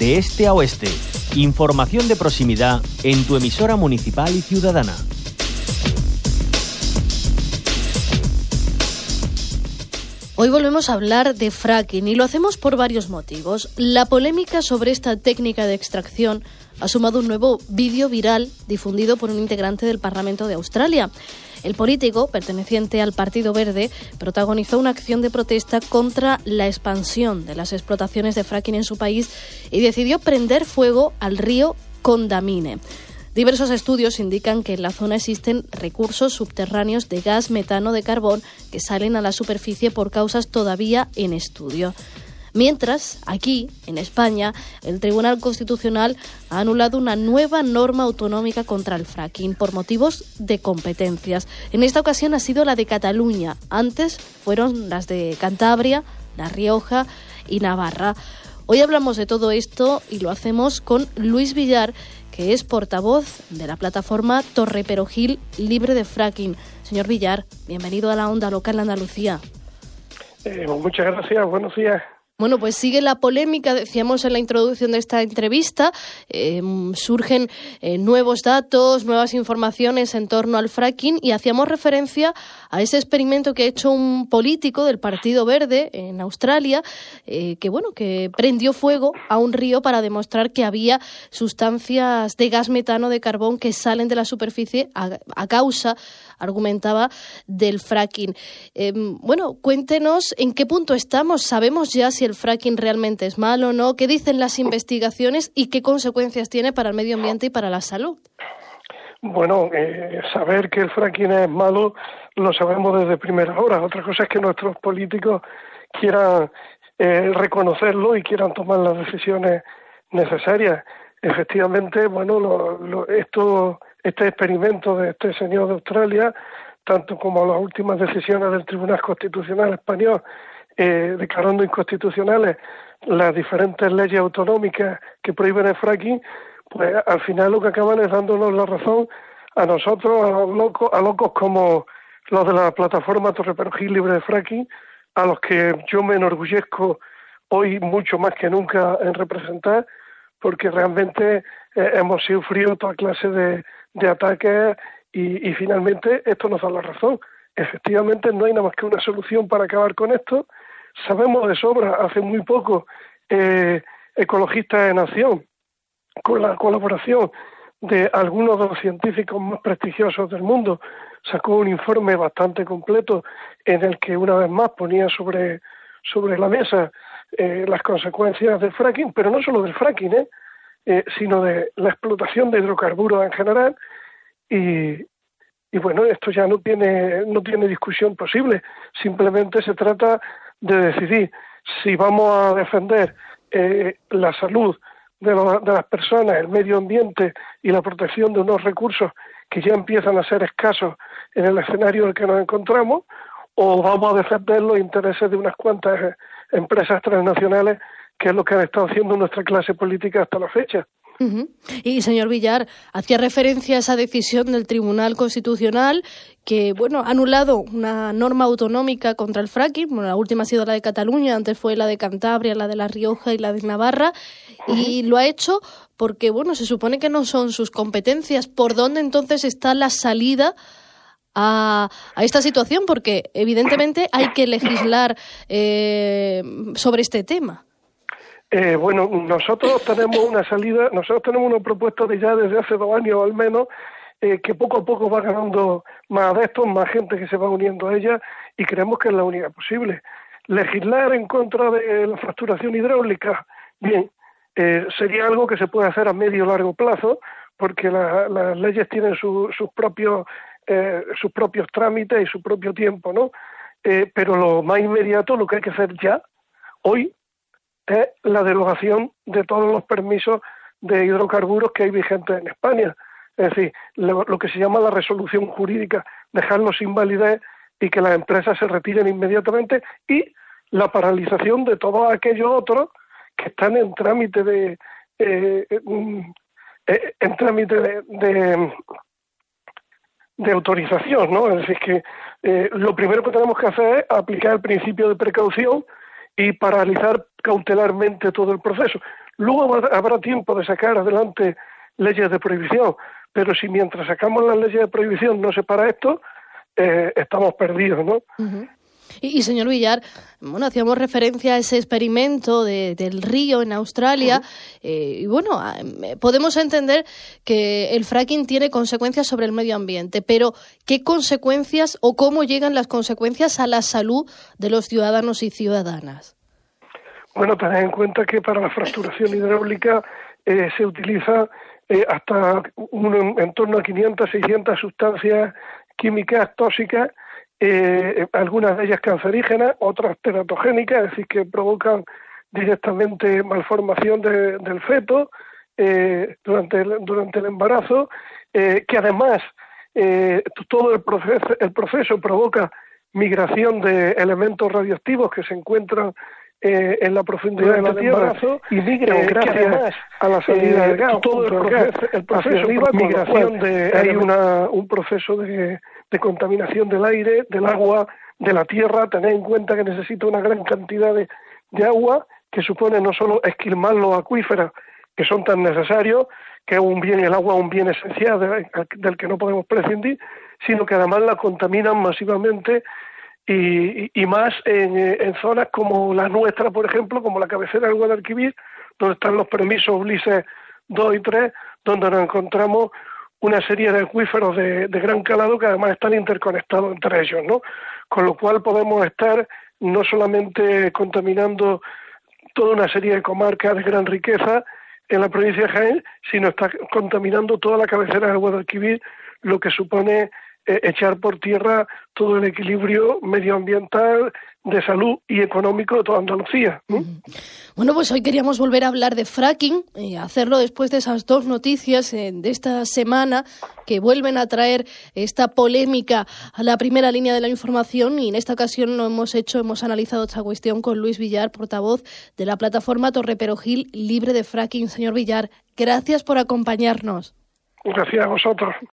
de este a oeste. Información de proximidad en tu emisora municipal y ciudadana. Hoy volvemos a hablar de fracking y lo hacemos por varios motivos. La polémica sobre esta técnica de extracción ha sumado un nuevo vídeo viral difundido por un integrante del Parlamento de Australia. El político, perteneciente al Partido Verde, protagonizó una acción de protesta contra la expansión de las explotaciones de fracking en su país y decidió prender fuego al río Condamine. Diversos estudios indican que en la zona existen recursos subterráneos de gas metano de carbón que salen a la superficie por causas todavía en estudio. Mientras, aquí, en España, el Tribunal Constitucional ha anulado una nueva norma autonómica contra el fracking por motivos de competencias. En esta ocasión ha sido la de Cataluña. Antes fueron las de Cantabria, La Rioja y Navarra. Hoy hablamos de todo esto y lo hacemos con Luis Villar, que es portavoz de la plataforma Torre Perojil Libre de Fracking. Señor Villar, bienvenido a la Onda Local de Andalucía. Muchas gracias, buenos días. Bueno, pues sigue la polémica, decíamos en la introducción de esta entrevista, surgen nuevos datos, nuevas informaciones en torno al fracking y hacíamos referencia a ese experimento que ha hecho un político del Partido Verde en Australia, que prendió fuego a un río para demostrar que había sustancias de gas metano de carbón que salen de la superficie a causa, argumentaba, del fracking. Cuéntenos en qué punto estamos, sabemos ya si el fracking realmente es malo o no, qué dicen las investigaciones y qué consecuencias tiene para el medio ambiente y para la salud. Bueno, saber que el fracking es malo lo sabemos desde primera hora. Otra cosa es que nuestros políticos quieran reconocerlo y quieran tomar las decisiones necesarias. Efectivamente, este experimento de este señor de Australia, tanto como las últimas decisiones del Tribunal Constitucional español, declarando inconstitucionales las diferentes leyes autonómicas que prohíben el fracking, pues al final lo que acaban es dándonos la razón a nosotros, a locos como los de la plataforma Torre Perojil Libre de Fracking, a los que yo me enorgullezco hoy mucho más que nunca en representar, porque realmente hemos sufrido toda clase de ataques y finalmente esto nos da la razón. Efectivamente no hay nada más que una solución para acabar con esto. Sabemos de sobra, hace muy poco, Ecologistas en Acción, con la colaboración de algunos de los científicos más prestigiosos del mundo, sacó un informe bastante completo en el que una vez más ponía sobre la mesa las consecuencias del fracking, pero no solo del fracking, sino de la explotación de hidrocarburos en general y bueno, esto ya no tiene discusión posible. Simplemente se trata de decidir si vamos a defender la salud de las personas, el medio ambiente y la protección de unos recursos que ya empiezan a ser escasos en el escenario en el que nos encontramos, o vamos a defender los intereses de unas cuantas empresas transnacionales, que es lo que ha estado haciendo nuestra clase política hasta la fecha. Uh-huh. Y, señor Villar, hacía referencia a esa decisión del Tribunal Constitucional que, ha anulado una norma autonómica contra el fracking. Bueno, la última ha sido la de Cataluña, antes fue la de Cantabria, la de La Rioja y la de Navarra. Uh-huh. Y lo ha hecho porque, se supone que no son sus competencias. ¿Por dónde entonces está la salida a esta situación? Porque, evidentemente, hay que legislar sobre este tema. Nosotros tenemos una propuesta desde hace 2 años al menos, que poco a poco va ganando más adeptos, más gente que se va uniendo a ella, y creemos que es la única posible. Legislar en contra de la fracturación hidráulica, bien, sería algo que se puede hacer a medio o largo plazo, porque las leyes tienen sus propios trámites y su propio tiempo, ¿no? Pero lo más inmediato, lo que hay que hacer ya, hoy, es la derogación de todos los permisos de hidrocarburos que hay vigentes en España. Es decir, lo que se llama la resolución jurídica, dejarlos sin validez y que las empresas se retiren inmediatamente, y la paralización de todos aquellos otros que están en trámite de autorización, ¿no? Es decir, que lo primero que tenemos que hacer es aplicar el principio de precaución y paralizar cautelarmente todo el proceso. Luego habrá tiempo de sacar adelante leyes de prohibición, pero si mientras sacamos las leyes de prohibición no se para esto, estamos perdidos, ¿no? Uh-huh. Y señor Villar, bueno, hacíamos referencia a ese experimento del río en Australia, y bueno, podemos entender que el fracking tiene consecuencias sobre el medio ambiente, pero ¿qué consecuencias o cómo llegan las consecuencias a la salud de los ciudadanos y ciudadanas? Bueno, tened en cuenta que para la fracturación hidráulica se utiliza hasta en torno a 500, 600 sustancias químicas tóxicas, algunas de ellas cancerígenas, otras teratogénicas, es decir, que provocan directamente malformación del feto durante el embarazo, que además todo el proceso provoca migración de elementos radioactivos que se encuentran en la profundidad de la Tierra y migran gracias a la salida del gas. Todo el proceso de migración hay un proceso de contaminación del aire, del agua, de la tierra. Tened en cuenta que necesita una gran cantidad de agua, que supone no solo esquilmar los acuíferos, que son tan necesarios, que es el agua es un bien esencial del que no podemos prescindir, sino que además la contaminan masivamente y más en zonas como la nuestra, por ejemplo, como la cabecera del Guadalquivir, donde están los permisos Ulises 2 y 3, donde nos encontramos una serie de acuíferos de gran calado que además están interconectados entre ellos, ¿no? Con lo cual podemos estar no solamente contaminando toda una serie de comarcas de gran riqueza en la provincia de Jaén, sino está contaminando toda la cabecera del Guadalquivir, lo que supone echar por tierra todo el equilibrio medioambiental, de salud y económico de toda Andalucía. Bueno, pues hoy queríamos volver a hablar de fracking y hacerlo después de esas dos noticias de esta semana que vuelven a traer esta polémica a la primera línea de la información, y en esta ocasión hemos analizado esta cuestión con Luis Villar, portavoz de la plataforma Torre Perojil Libre de Fracking. Señor Villar, gracias por acompañarnos. Gracias a vosotros.